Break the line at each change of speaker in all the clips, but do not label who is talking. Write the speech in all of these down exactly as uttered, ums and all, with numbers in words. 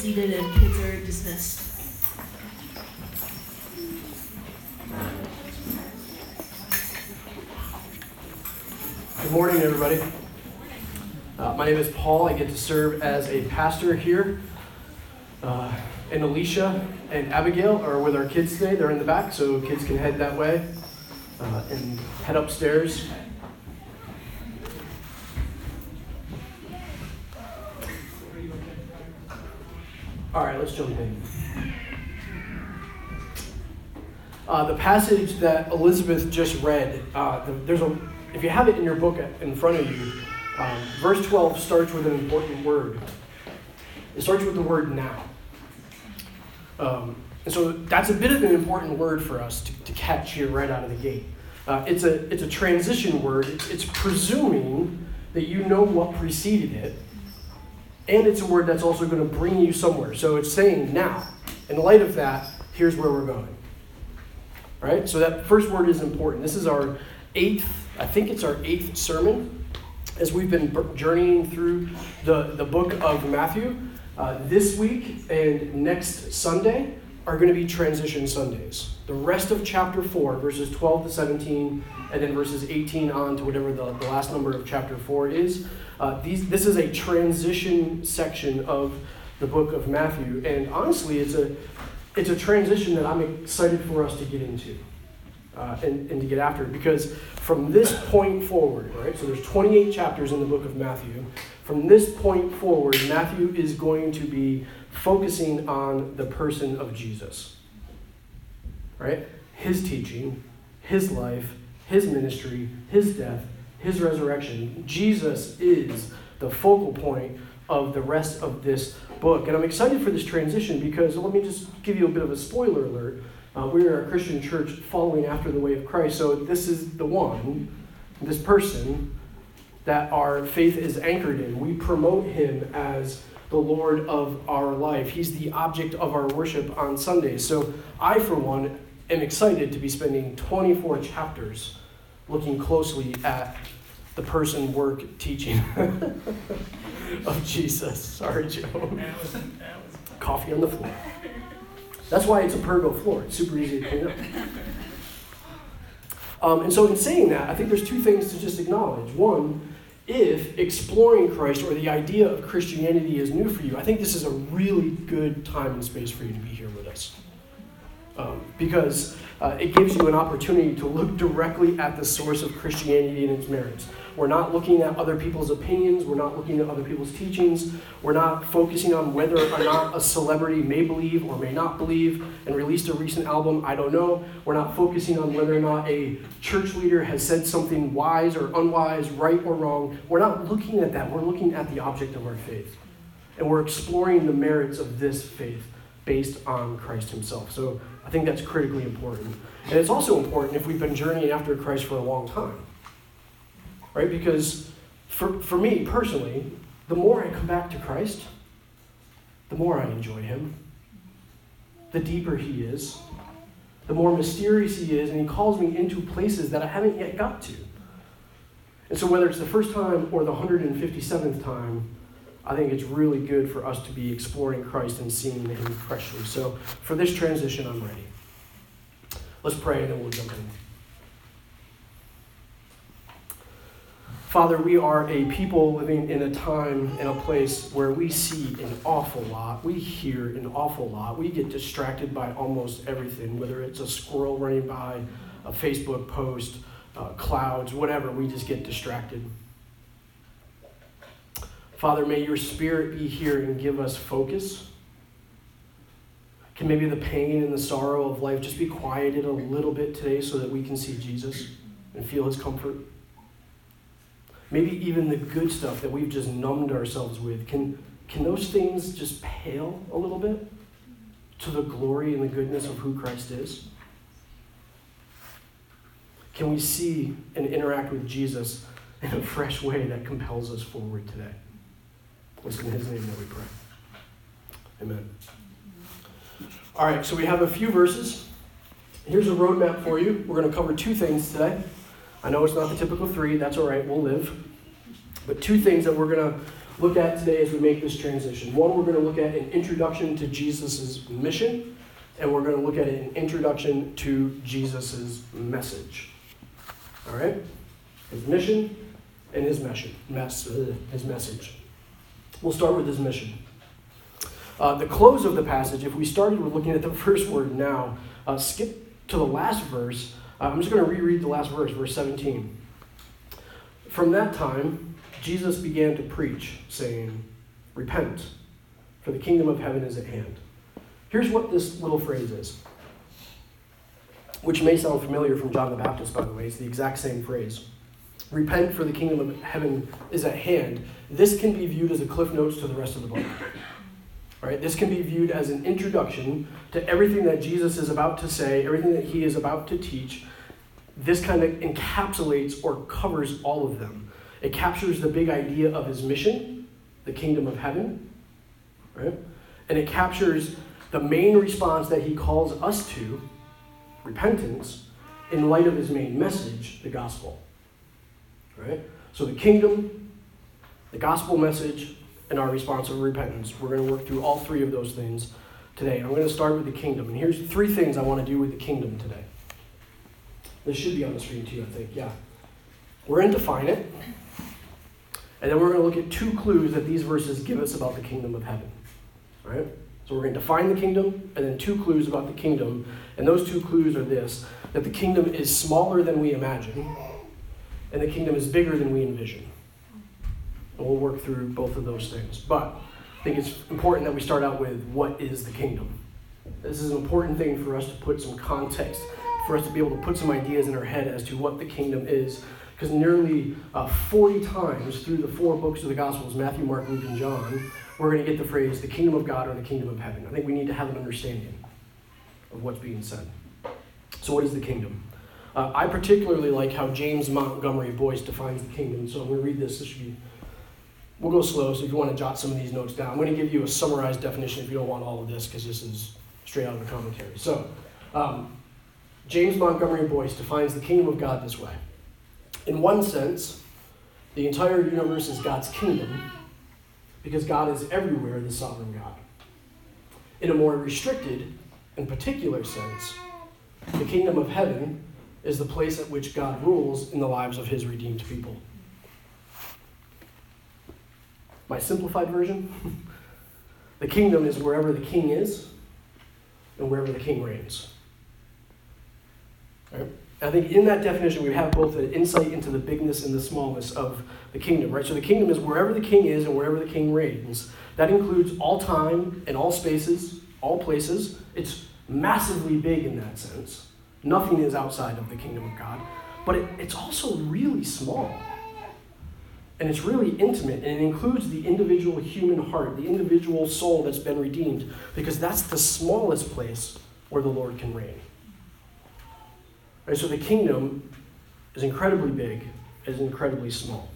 seated and kids are dismissed.
Good morning, everybody. Uh, my name is Paul. I get to serve as a pastor here. Uh, and Alicia and Abigail are with our kids today. They're in the back, so kids can head that way uh, and head upstairs. All right, let's jump in. Uh, the passage that Elizabeth just read, uh, the, there's a, if you have it in your book in front of you, um, verse twelve starts with an important word. It starts with the word now. Um, and so that's a bit of an important word for us to, to catch here right out of the gate. Uh, it's a it's a transition word. It's, it's presuming that you know what preceded it. And it's a word that's also going to bring you somewhere. So it's saying now. In light of that, here's where we're going. All right? So that first word is important. This is our eighth, I think it's our eighth sermon as we've been journeying through the, the book of Matthew. Uh, this week and next Sunday are going to be transition Sundays. The rest of chapter four, verses twelve to seventeen, and then verses eighteen on to whatever the, the last number of chapter four is. Uh, these, this is a transition section of the book of Matthew, and honestly, it's a it's a transition that I'm excited for us to get into uh, and, and to get after, because from this point forward, right? So there's twenty-eight chapters in the book of Matthew. From this point forward, Matthew is going to be focusing on the person of Jesus, right? His teaching, his life, his ministry, his death, his resurrection. Jesus is the focal point of the rest of this book. And I'm excited for this transition because, let me just give you a bit of a spoiler alert. Uh, we are a Christian church following after the way of Christ. So this is the one, this person, that our faith is anchored in. We promote him as the Lord of our life. He's the object of our worship on Sundays. So I, for one, am excited to be spending twenty-four chapters looking closely at the person, work, teaching of Jesus. Sorry, Joe. Coffee on the floor. That's why it's a Pergo floor. It's super easy to clean up. Um, and so in saying that, I think there's two things to just acknowledge. One, if exploring Christ or the idea of Christianity is new for you, I think this is a really good time and space for you to be here with us. Um, because uh, it gives you an opportunity to look directly at the source of Christianity and its merits. We're not looking at other people's opinions. We're not looking at other people's teachings. We're not focusing on whether or not a celebrity may believe or may not believe and released a recent album. I don't know. We're not focusing on whether or not a church leader has said something wise or unwise, right or wrong. We're not looking at that. We're looking at the object of our faith. And we're exploring the merits of this faith based on Christ himself. So I think that's critically important. And it's also important if we've been journeying after Christ for a long time. Right? Because for, for me personally, the more I come back to Christ, the more I enjoy him. The deeper he is, the more mysterious he is, and he calls me into places that I haven't yet got to. And so whether it's the first time or the one hundred fifty-seventh time, I think it's really good for us to be exploring Christ and seeing him freshly. So for this transition, I'm ready. Let's pray and then we'll jump in. Father, we are a people living in a time and a place where we see an awful lot. We hear an awful lot. We get distracted by almost everything, whether it's a squirrel running by, a Facebook post, uh, clouds, whatever. We just get distracted. Father, may your Spirit be here and give us focus. Can maybe the pain and the sorrow of life just be quieted a little bit today so that we can see Jesus and feel his comfort? Maybe even the good stuff that we've just numbed ourselves with, can, can those things just pale a little bit to the glory and the goodness of who Christ is? Can we see and interact with Jesus in a fresh way that compels us forward today? It's in his name that we pray. Amen. All right, so we have a few verses. Here's a roadmap for you. We're going to cover two things today. I know it's not the typical three. That's all right. We'll live. But two things that we're going to look at today as we make this transition. One, we're going to look at an introduction to Jesus' mission, and we're going to look at an introduction to Jesus' message. All right? His mission and his message. Mess, uh, his message. We'll start with his mission. Uh, the close of the passage, if we started with looking at the first word now, uh, skip to the last verse. Uh, I'm just going to reread the last verse, verse seventeen. From that time, Jesus began to preach, saying, "Repent, for the kingdom of heaven is at hand." Here's what this little phrase is, which may sound familiar from John the Baptist, by the way. It's the exact same phrase. Repent, for the kingdom of heaven is at hand. This can be viewed as a cliff notes to the rest of the book. All right, this can be viewed as an introduction to everything that Jesus is about to say, everything that he is about to teach. This kind of encapsulates or covers all of them. It captures the big idea of his mission, the kingdom of heaven, right? And it captures the main response that he calls us to, repentance, in light of his main message, the gospel, right? So the kingdom, the gospel message, and our response of repentance. We're going to work through all three of those things today. I'm going to start with the kingdom. And here's three things I want to do with the kingdom today. This should be on the screen too, I think. Yeah. We're going to define it. And then we're going to look at two clues that these verses give us about the kingdom of heaven. All right? So we're going to define the kingdom, and then two clues about the kingdom. And those two clues are this, that the kingdom is smaller than we imagine, and the kingdom is bigger than we envision. And we'll work through both of those things. But I think it's important that we start out with, what is the kingdom? This is an important thing for us to put some context, for us to be able to put some ideas in our head as to what the kingdom is. Because nearly uh, forty times through the four books of the Gospels, Matthew, Mark, Luke, and John, we're going to get the phrase, the kingdom of God or the kingdom of heaven. I think we need to have an understanding of what's being said. So what is the kingdom? Uh, I particularly like how James Montgomery Boyce defines the kingdom. So I'm going to read this. This should be... We'll go slow, so if you want to jot some of these notes down, I'm going to give you a summarized definition if you don't want all of this, because this is straight out of the commentary. So, um, James Montgomery Boyce defines the kingdom of God this way. In one sense, the entire universe is God's kingdom, because God is everywhere the sovereign God. In a more restricted and particular sense, the kingdom of heaven is the place at which God rules in the lives of his redeemed people. My simplified version, the kingdom is wherever the king is and wherever the king reigns. Right? I think in that definition we have both an insight into the bigness and the smallness of the kingdom. Right? So the kingdom is wherever the king is and wherever the king reigns. That includes all time and all spaces, all places. It's massively big in that sense. Nothing is outside of the kingdom of God. But it, it's also really small. And it's really intimate, and it includes the individual human heart, the individual soul that's been redeemed, because that's the smallest place where the Lord can reign. Right, so the kingdom is incredibly big, is incredibly small.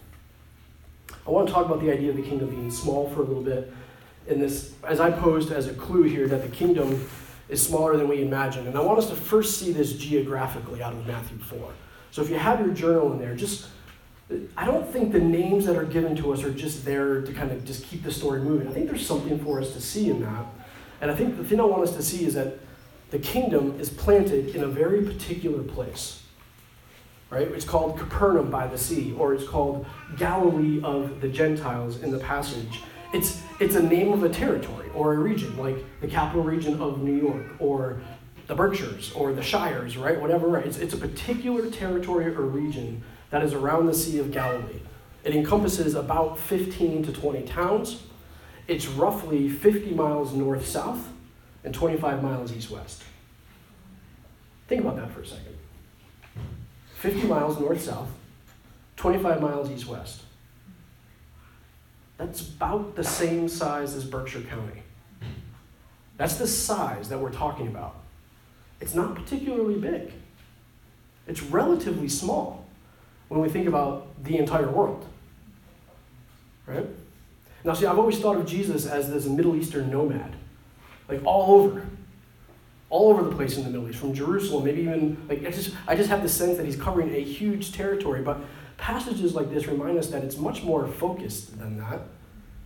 I want to talk about the idea of the kingdom being small for a little bit, in this, as I posed as a clue here, that the kingdom is smaller than we imagine. And I want us to first see this geographically out of Matthew four. So if you have your journal in there, just... I don't think the names that are given to us are just there to kind of just keep the story moving. I think there's something for us to see in that. And I think the thing I want us to see is that the kingdom is planted in a very particular place. Right? It's called Capernaum by the sea, or it's called Galilee of the Gentiles in the passage. It's, it's a name of a territory or a region, like the capital region of New York, or the Berkshires, or the Shires, right? Whatever, right? It's, it's a particular territory or region that is around the Sea of Galilee. It encompasses about fifteen to twenty towns. It's roughly fifty miles north-south and twenty-five miles east-west. Think about that for a second. fifty miles north-south, twenty-five miles east-west. That's about the same size as Berkshire County. That's the size that we're talking about. It's not particularly big. It's relatively small when we think about the entire world, right? Now, see, I've always thought of Jesus as this Middle Eastern nomad, like all over, all over the place in the Middle East, from Jerusalem, maybe even, like, I just, I just have the sense that he's covering a huge territory, but passages like this remind us that it's much more focused than that.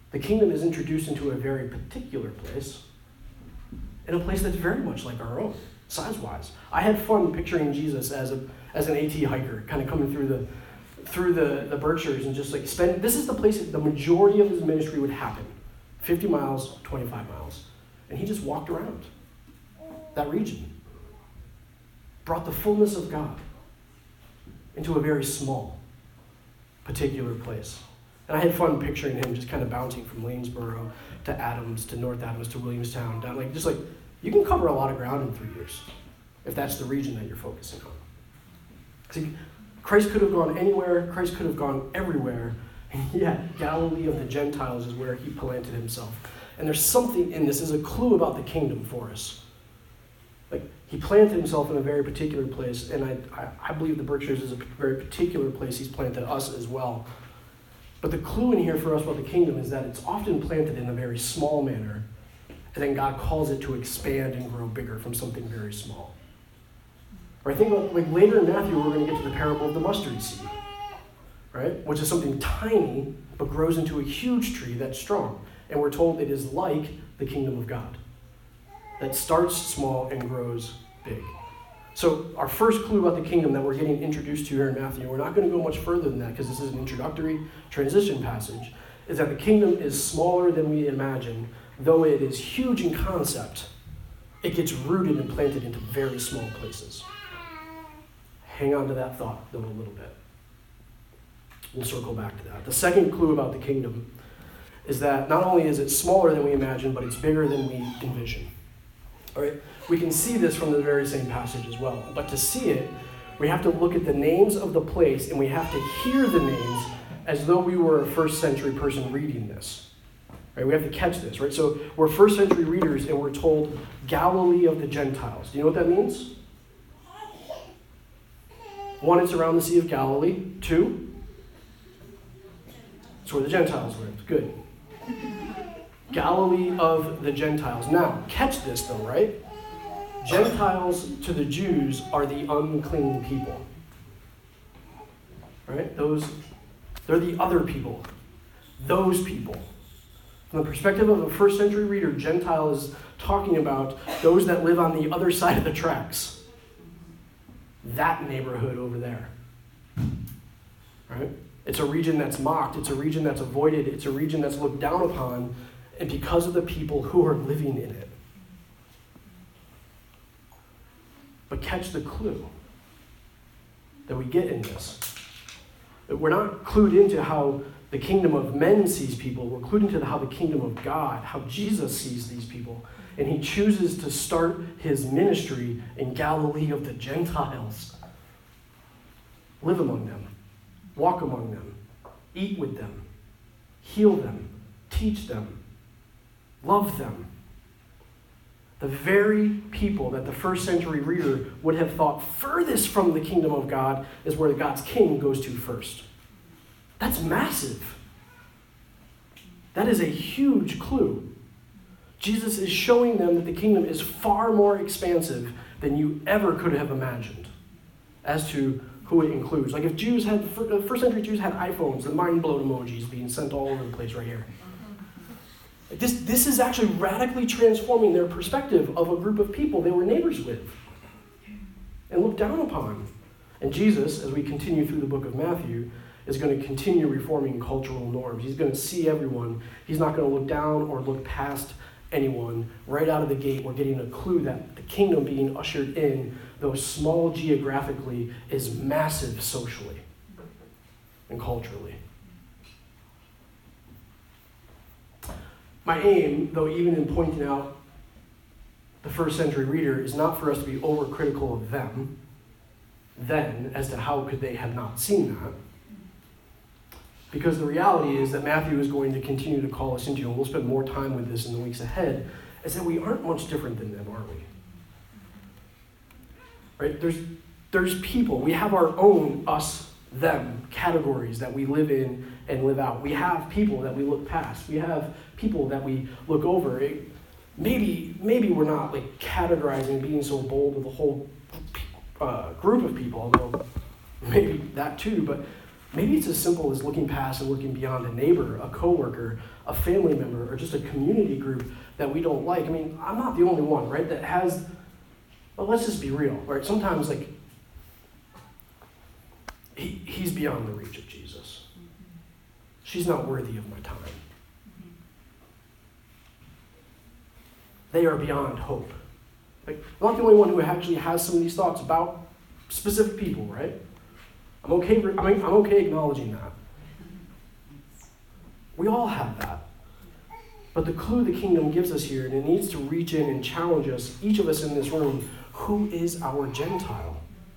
The kingdom is introduced into a very particular place, in a place that's very much like our own, size-wise. I had fun picturing Jesus as a as an AT hiker, kind of coming through the through the, the Berkshires and just like spend, this is the place that the majority of his ministry would happen. fifty miles, twenty-five miles. And he just walked around that region. Brought the fullness of God into a very small, particular place. And I had fun picturing him just kind of bouncing from Lanesboro to Adams to North Adams to Williamstown, down like just like you can cover a lot of ground in three years if that's the region that you're focusing on. See, Christ could have gone anywhere. Christ could have gone everywhere. And yet, Galilee of the Gentiles is where he planted himself. And there's something in this. There's a clue about the kingdom for us. Like, he planted himself in a very particular place, and I, I, I believe the Berkshires is a very particular place he's planted us as well. But the clue in here for us about the kingdom is that it's often planted in a very small manner, and then God calls it to expand and grow bigger from something very small. Or I think about, like later in Matthew, we're going to get to the parable of the mustard seed, right? Which is something tiny, but grows into a huge tree that's strong. And we're told it is like the kingdom of God, that starts small and grows big. So our first clue about the kingdom that we're getting introduced to here in Matthew, we're not going to go much further than that because this is an introductory transition passage, is that the kingdom is smaller than we imagine, though it is huge in concept. It gets rooted and planted into very small places. Hang on to that thought, though, a little bit. We'll circle back to that. The second clue about the kingdom is that not only is it smaller than we imagine, but it's bigger than we envision. All right? We can see this from the very same passage as well. But to see it, we have to look at the names of the place, and we have to hear the names as though we were a first century person reading this. Right? We have to catch this, right? So we're first century readers, and we're told Galilee of the Gentiles. Do you know what that means? One, it's around the Sea of Galilee. Two, it's where the Gentiles lived. Good. Galilee of the Gentiles. Now, catch this though, right? Gentiles to the Jews are the unclean people. Right? Those, they're the other people. Those people. From the perspective of a first century reader, Gentile is talking about those that live on the other side of the tracks. That neighborhood over there. Right? It's a region that's mocked. It's a region that's avoided. It's a region that's looked down upon, and because of the people who are living in it. But catch the clue that we get in this. We're not clued into how the kingdom of men sees people. We're clued into how the kingdom of God, how Jesus sees these people. And he chooses to start his ministry in Galilee of the Gentiles. Live among them. Walk among them. Eat with them. Heal them. Teach them. Love them. The very people that the first century reader would have thought furthest from the kingdom of God is where God's king goes to first. That's massive. That is a huge clue. Jesus is showing them that the kingdom is far more expansive than you ever could have imagined as to who it includes. Like if Jews had, first century Jews had iPhones, the mind-blown emojis being sent all over the place right here. Like this, this is actually radically transforming their perspective of a group of people they were neighbors with and looked down upon. And Jesus, as we continue through the book of Matthew, is going to continue reforming cultural norms. He's going to see everyone. He's not going to look down or look past anyone. Right out of the gate, we're getting a clue that the kingdom being ushered in, though small geographically, is massive socially and culturally. My aim, though even in pointing out the first century reader, is not for us to be overcritical of them then as to how could they have not seen that. Because the reality is that Matthew is going to continue to call us into, and we'll spend more time with this in the weeks ahead, is that we aren't much different than them, are we? Right? There's, there's people. We have our own us, them categories that we live in and live out. We have people that we look past. We have people that we look over. It, maybe, maybe we're not like categorizing, being so bold with a whole uh, group of people, although maybe that too, but Maybe it's as simple as looking past and looking beyond a neighbor, a coworker, a family member, or just a community group that we don't like. I mean, I'm not the only one, right, that has, but let's just be real, right? Sometimes, like, he, he's beyond the reach of Jesus. She's not worthy of my time. They are beyond hope. Like, I'm not the only one who actually has some of these thoughts about specific people, right? I'm okay, I mean, I'm okay acknowledging that. We all have that. But the clue the kingdom gives us here, and it needs to reach in and challenge us, each of us in this room, who is our Gentile?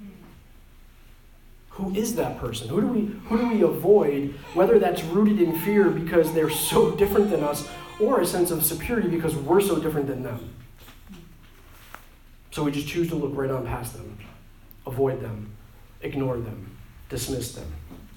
Who is that person? Who do we who do we avoid, whether that's rooted in fear because they're so different than us, or a sense of security because we're so different than them? So we just choose to look right on past them, avoid them, ignore them, dismiss them.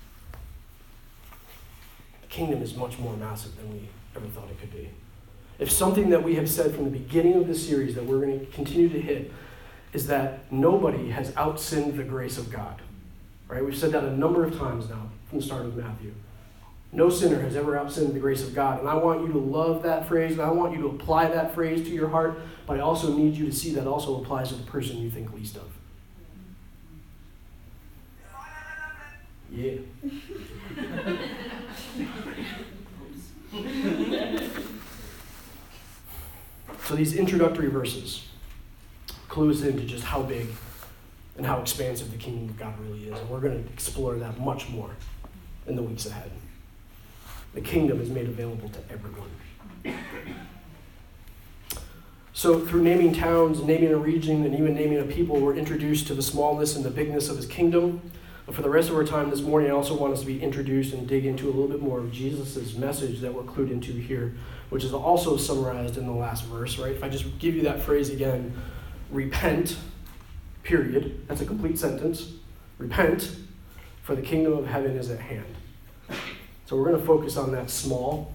The kingdom is much more massive than we ever thought it could be. If something that we have said from the beginning of this series that we're going to continue to hit is that nobody has outsinned the grace of God. Right? We've said that a number of times now from the start of Matthew. No sinner has ever outsinned the grace of God. And I want you to love that phrase, and I want you to apply that phrase to your heart, but I also need you to see that also applies to the person you think least of. Yeah. So these introductory verses clue us into just how big and how expansive the kingdom of God really is. And we're going to explore that much more in the weeks ahead. The kingdom is made available to everyone. So through naming towns, naming a region, and even naming a people, we're introduced to the smallness and the bigness of his kingdom. But for the rest of our time this morning, I also want us to be introduced and dig into a little bit more of Jesus' message that we're clued into here, which is also summarized in the last verse, right? If I just give you that phrase again, repent, period. That's a complete sentence. Repent, for the kingdom of heaven is at hand. So we're going to focus on that small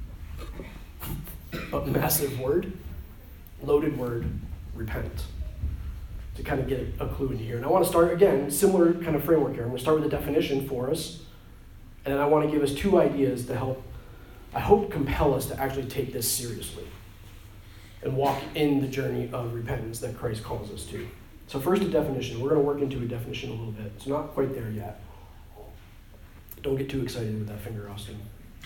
but massive word, loaded word, repent, to kind of get a clue into here. And I want to start, again, similar kind of framework here. I'm going to start with a definition for us, and then I want to give us two ideas to help, I hope, compel us to actually take this seriously and walk in the journey of repentance that Christ calls us to. So first, a definition. We're going to work into a definition a little bit. It's not quite there yet. Don't get too excited with that finger, Austin.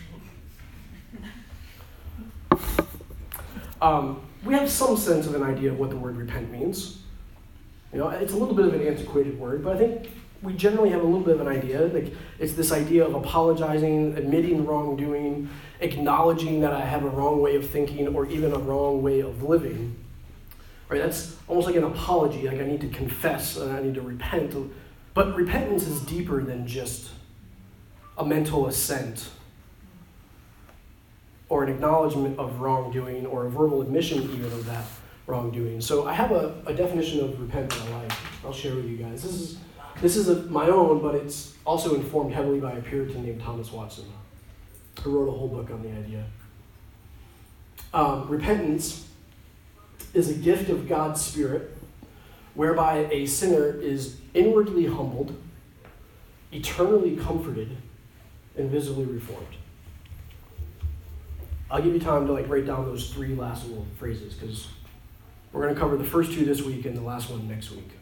Um, we have some sense of an idea of what the word repent means. You know, it's a little bit of an antiquated word, but I think we generally have a little bit of an idea. Like, it's this idea of apologizing, admitting wrongdoing, acknowledging that I have a wrong way of thinking or even a wrong way of living. Right? That's almost like an apology, like I need to confess and I need to repent. But repentance is deeper than just a mental assent or an acknowledgement of wrongdoing or a verbal admission even of that wrongdoing. So I have a, a definition of repent that I like. I'll share with you guys. This is this is a, my own, but it's also informed heavily by a Puritan named Thomas Watson, who wrote a whole book on the idea. Um, repentance is a gift of God's Spirit whereby a sinner is inwardly humbled, eternally comforted, and visibly reformed. I'll give you time to like write down those three last little phrases because we're going to cover the first two this week and the last one next week.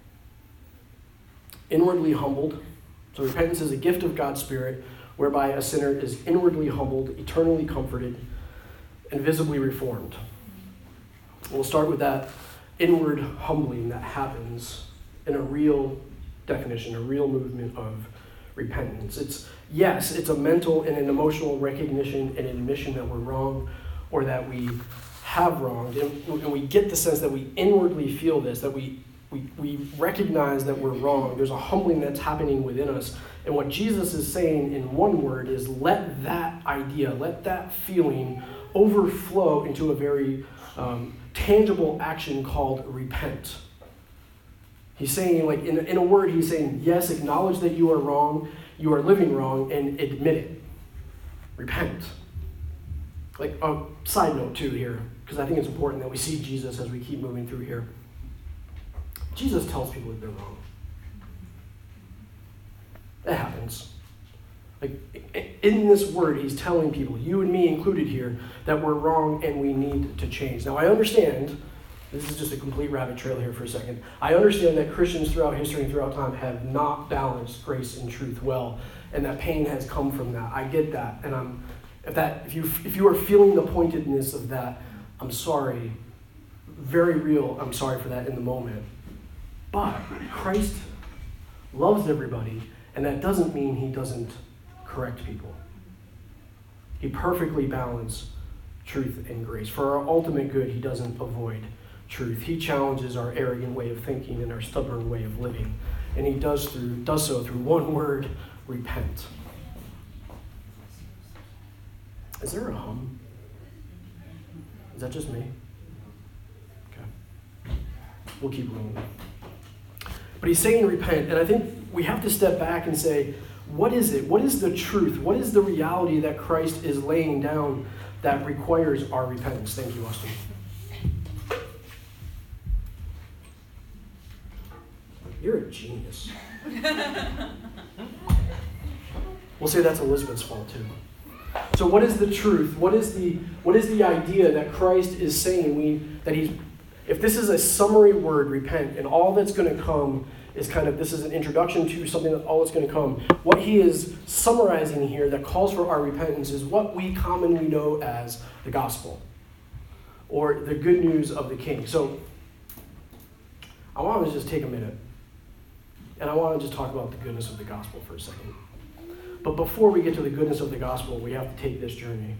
Inwardly humbled. So repentance is a gift of God's Spirit whereby a sinner is inwardly humbled, eternally comforted, and visibly reformed. We'll start with that inward humbling that happens in a real definition, a real movement of repentance. It's, yes, it's a mental and an emotional recognition and admission that we're wrong or that we have wronged. And, and we get the sense that we inwardly feel this, that we, we, we recognize that we're wrong. There's a humbling that's happening within us. And what Jesus is saying in one word is let that idea, let that feeling overflow into a very um, tangible action called repent. He's saying, like, in, in a word, he's saying, yes, acknowledge that you are wrong, you are living wrong, and admit it. Repent. Like, a side note, too, here, because I think it's important that we see Jesus as we keep moving through here. Jesus tells people that they're wrong. It happens. Like, in this word, he's telling people, you and me included here, that we're wrong and we need to change. Now, I understand, this is just a complete rabbit trail here for a second. I understand that Christians throughout history and throughout time have not balanced grace and truth well, and that pain has come from that. I get that, and I'm if that if you if you are feeling the pointedness of that, I'm sorry. Very real, I'm sorry for that in the moment. But Christ loves everybody, and that doesn't mean he doesn't correct people. He perfectly balances truth and grace. For our ultimate good, he doesn't avoid truth. He challenges our arrogant way of thinking and our stubborn way of living. And he does through does so through one word, repent. Is there a hum? Is that just me? Okay. We'll keep rolling. But he's saying repent, and I think we have to step back and say, what is it? What is the truth? What is the reality that Christ is laying down that requires our repentance? Thank you, Austin. You're a genius. We'll say that's Elizabeth's fault too. So what is the truth? What is the what is the idea that Christ is saying we that he's if this is a summary word, repent, and all that's going to come is kind of, this is an introduction to something that all that's going to come. What he is summarizing here that calls for our repentance is what we commonly know as the gospel, or the good news of the king. So I want to just take a minute, and I want to just talk about the goodness of the gospel for a second. But before we get to the goodness of the gospel, we have to take this journey.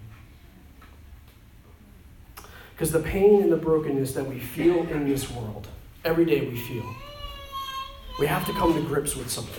Because the pain and the brokenness that we feel in this world, every day we feel, we have to come to grips with something.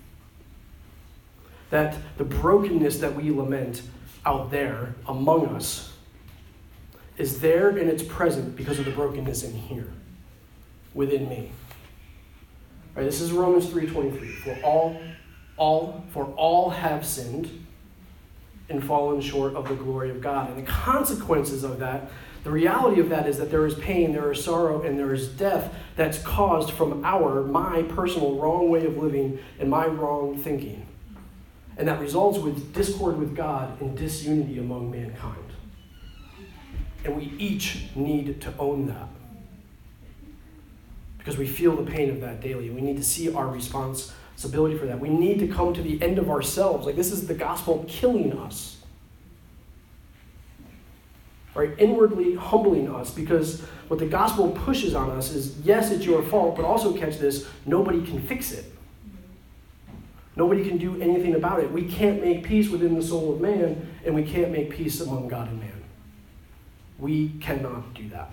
That the brokenness that we lament out there among us is there and it's present because of the brokenness in here, within me. All right, this is Romans three twenty-three. For all, all, for all have sinned and fallen short of the glory of God. And the consequences of that, the reality of that is that there is pain, there is sorrow, and there is death that's caused from our, my personal wrong way of living and my wrong thinking. And that results with discord with God and disunity among mankind. And we each need to own that. Because we feel the pain of that daily. We need to see our responsibility for that. We need to come to the end of ourselves. Like, this is the gospel killing us. Right? Inwardly humbling us, because what the gospel pushes on us is, yes, it's your fault, but also, catch this, nobody can fix it. Nobody can do anything about it. We can't make peace within the soul of man, and we can't make peace among God and man. We cannot do that.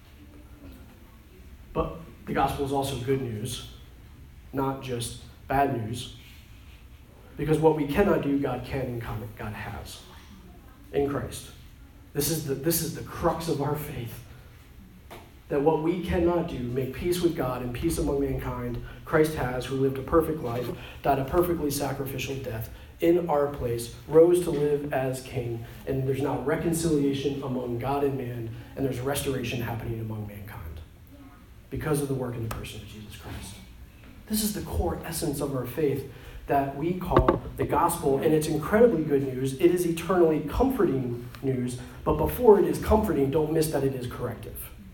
But the gospel is also good news, not just bad news. Because what we cannot do, God can and God has in Christ. This is the this is the crux of our faith. That what we cannot do, make peace with God and peace among mankind, Christ has, who lived a perfect life, died a perfectly sacrificial death in our place, rose to live as king, and there's now reconciliation among God and man, and there's restoration happening among mankind because of the work in the person of Jesus Christ. This is the core essence of our faith that we call the gospel, and it's incredibly good news. It is eternally comforting news, but before it is comforting, don't miss that it is corrective.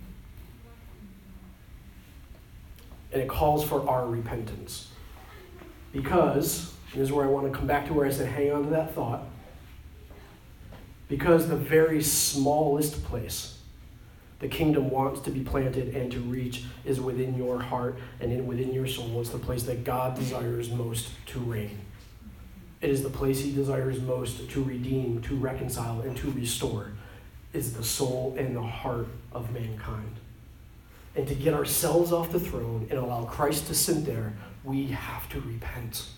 And it calls for our repentance. Because, and this is where I want to come back to where I said hang on to that thought, because the very smallest place the kingdom wants to be planted and to reach is within your heart and in within your soul. It's the place that God desires most to reign. It is the place he desires most to redeem, to reconcile, and to restore. Is the soul and the heart of mankind. And to get ourselves off the throne and allow Christ to sit there, we have to repent.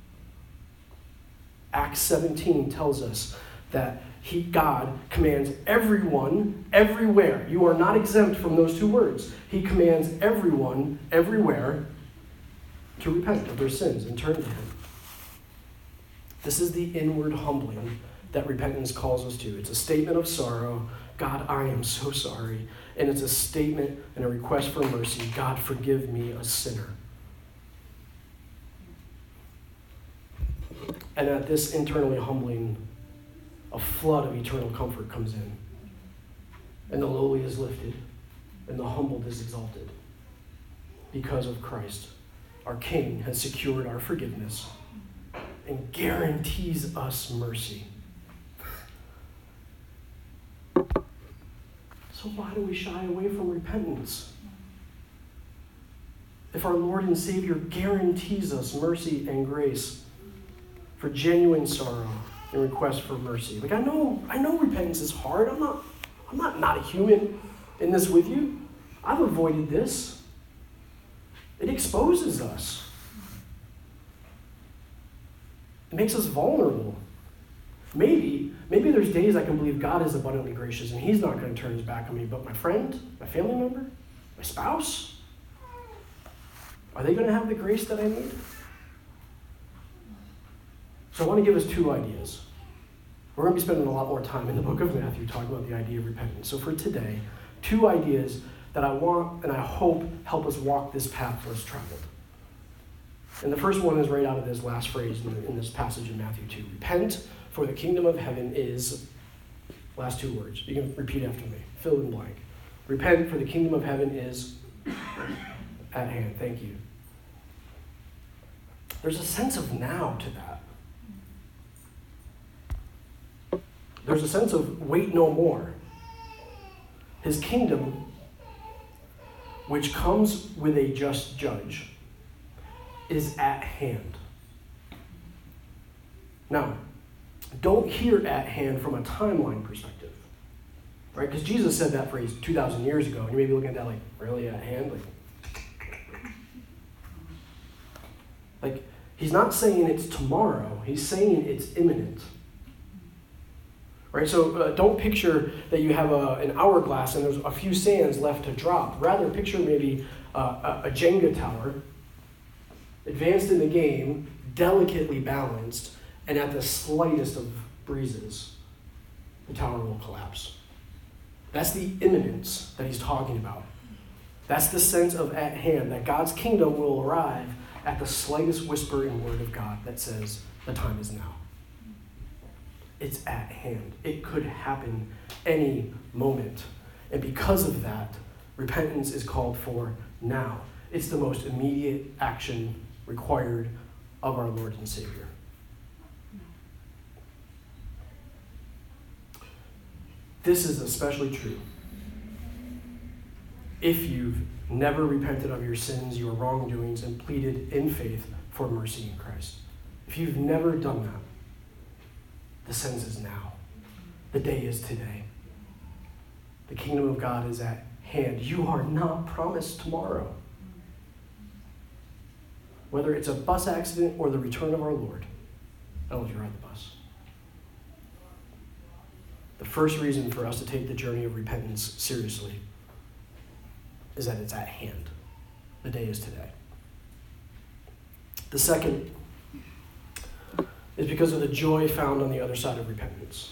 Acts seventeen tells us that He, God, commands everyone, everywhere. You are not exempt from those two words. He commands everyone, everywhere, to repent of their sins and turn to him. This is the inward humbling that repentance calls us to. It's a statement of sorrow. God, I am so sorry. And it's a statement and a request for mercy. God, forgive me, a sinner. And at this internally humbling, a flood of eternal comfort comes in. And the lowly is lifted, and the humbled is exalted. Because of Christ, our King has secured our forgiveness and guarantees us mercy. So why do we shy away from repentance? If our Lord and Savior guarantees us mercy and grace for genuine sorrow and request for mercy. Like I know, I know repentance is hard. I'm not, I'm not not a human in this with you. I've avoided this. It exposes us. It makes us vulnerable. Maybe, maybe there's days I can believe God is abundantly gracious and he's not going to turn his back on me, but my friend, my family member, my spouse, are they going to have the grace that I need? So I want to give us two ideas. We're going to be spending a lot more time in the book of Matthew talking about the idea of repentance. So for today, two ideas that I want and I hope help us walk this path less traveled. And the first one is right out of this last phrase in, the, in this passage in Matthew two. Repent, for the kingdom of heaven is, last two words. You can repeat after me. Fill in blank. Repent, for the kingdom of heaven is at hand. Thank you. There's a sense of now to that. There's a sense of wait no more. His kingdom, which comes with a just judge, is at hand. Now, don't hear at hand from a timeline perspective, right? Because Jesus said that phrase two thousand years ago, and you may be looking at that like, really at hand? Like, like, he's not saying it's tomorrow. He's saying it's imminent. Right? So uh, don't picture that you have a, an hourglass and there's a few sands left to drop. Rather, picture maybe uh, a, a Jenga tower, advanced in the game, delicately balanced, and at the slightest of breezes, the tower will collapse. That's the imminence that he's talking about. That's the sense of at hand, that God's kingdom will arrive at the slightest whisper in the word of God that says, the time is now. It's at hand. It could happen any moment. And because of that, repentance is called for now. It's the most immediate action required of our Lord and Savior. This is especially true if you've never repented of your sins, your wrongdoings, and pleaded in faith for mercy in Christ. If you've never done that, the sense is now. The day is today. The kingdom of God is at hand. You are not promised tomorrow. Whether it's a bus accident or the return of our Lord. I don't know if you're on the bus. The first reason for us to take the journey of repentance seriously is that it's at hand. The day is today. The second is because of the joy found on the other side of repentance.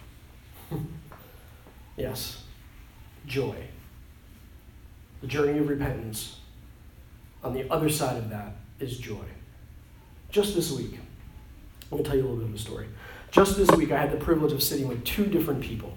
Yes, joy. The journey of repentance, on the other side of that, is joy. Just this week, I'm going to tell you a little bit of a story. Just this week, I had the privilege of sitting with two different people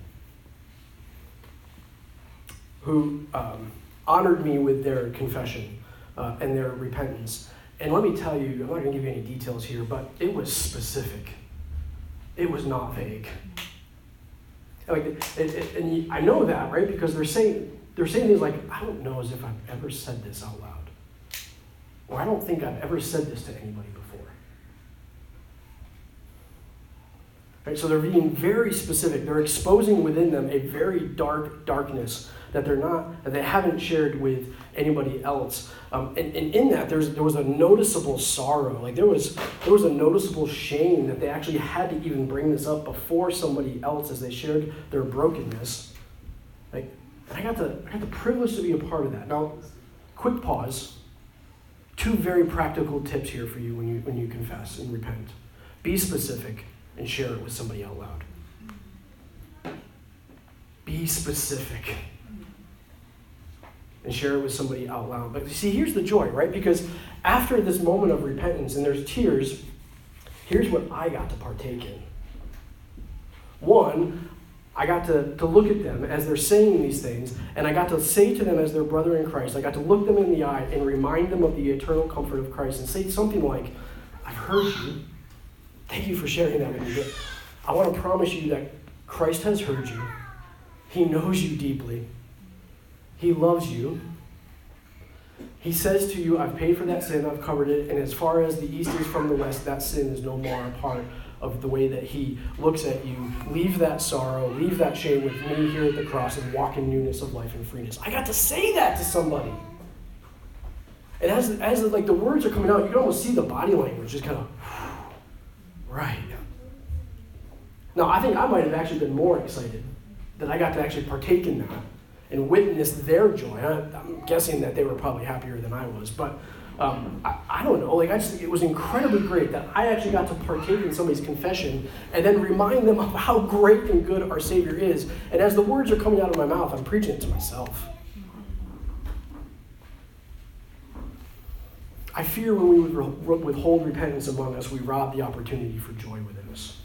who um, honored me with their confession uh, and their repentance. And let me tell you, I'm not going to give you any details here, but it was specific. It was not vague. Like, it, it, and I know that, right? Because they're saying they're saying things like, I don't know as if I've ever said this out loud. Or I don't think I've ever said this to anybody before. Right? So they're being very specific. They're exposing within them a very dark darkness that they're not, that they haven't shared with anybody else. Um, and, and in that, there's, there was a noticeable sorrow. Like there was, there was a noticeable shame that they actually had to even bring this up before somebody else as they shared their brokenness. Like, and I got the, I got the privilege to be a part of that. Now, quick pause. Two very practical tips here for you when you when you confess and repent. Be specific and share it with somebody out loud. Be specific and share it with somebody out loud. But see, here's the joy, right? Because after this moment of repentance and there's tears, here's what I got to partake in. One, I got to, to look at them as they're saying these things, and I got to say to them as their brother in Christ, I got to look them in the eye and remind them of the eternal comfort of Christ and say something like, I've heard you. Thank you for sharing that with me. But I want to promise you that Christ has heard you. He knows you deeply. He loves you. He says to you, I've paid for that sin, I've covered it, and as far as the east is from the west, that sin is no more a part of the way that he looks at you. Leave that sorrow, leave that shame with me here at the cross and walk in newness of life and freeness. I got to say that to somebody. And as, as like the words are coming out, you can almost see the body language just kind of, right. Now, I think I might have actually been more excited that I got to actually partake in that and witness their joy. I, I'm guessing that they were probably happier than I was, but um, I, I don't know. Like I just think it was incredibly great that I actually got to partake in somebody's confession and then remind them of how great and good our Savior is. And as the words are coming out of my mouth, I'm preaching it to myself. I fear when we would withhold repentance among us, we rob the opportunity for joy within us.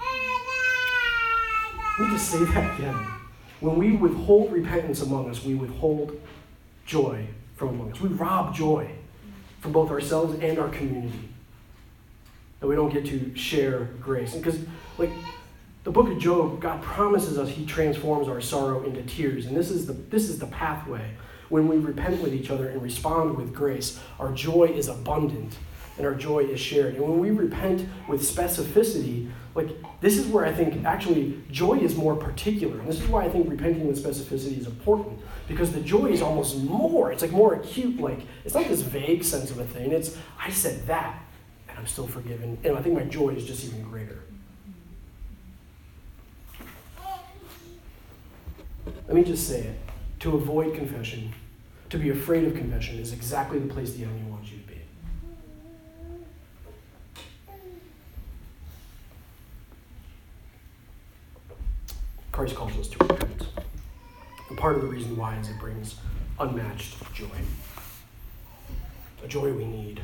Let me just say that again. When we withhold repentance among us, we withhold joy from among us. We rob joy from both ourselves and our community. That we don't get to share grace. Because, like, the book of Job, God promises us he transforms our sorrow into tears. And this is the this is the pathway. When we repent with each other and respond with grace, our joy is abundant and our joy is shared. And when we repent with specificity, like, this is where I think actually joy is more particular. And this is why I think repenting with specificity is important. Because the joy is almost more, it's like more acute, like, it's not this vague sense of a thing. It's, I said that, and I'm still forgiven. And I think my joy is just even greater. Let me just say it. To avoid confession, to be afraid of confession is exactly the place the enemy wants you to be. Christ calls us to repent. And part of the reason why is it brings unmatched joy. A joy we need.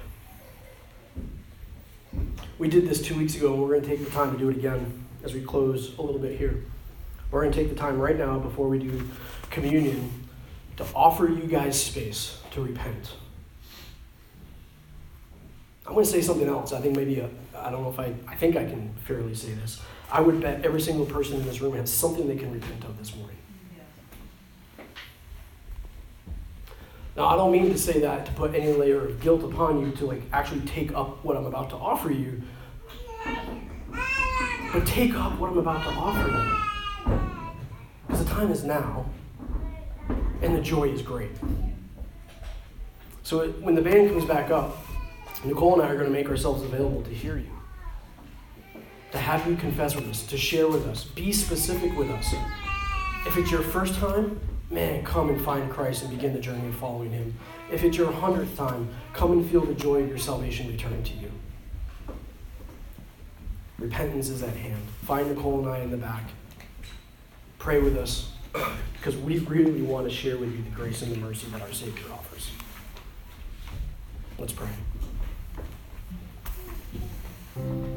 We did this two weeks ago, and we're going to take the time to do it again as we close a little bit here. We're going to take the time right now before we do communion to offer you guys space to repent. I'm going to say something else. I think maybe, a, I don't know if I, I think I can fairly say this. I would bet every single person in this room has something they can repent of this morning. Yeah. Now, I don't mean to say that to put any layer of guilt upon you to like actually take up what I'm about to offer you, but take up what I'm about to offer you. Because the time is now, and the joy is great. So it, when the band comes back up, Nicole and I are going to make ourselves available to hear you, to have you confess with us, to share with us, be specific with us. If it's your first time, man, come and find Christ and begin the journey of following him. If it's your hundredth time, come and feel the joy of your salvation returning to you. Repentance is at hand. Find Nicole and I in the back. Pray with us, because we really want to share with you the grace and the mercy that our Savior offers. Let's pray.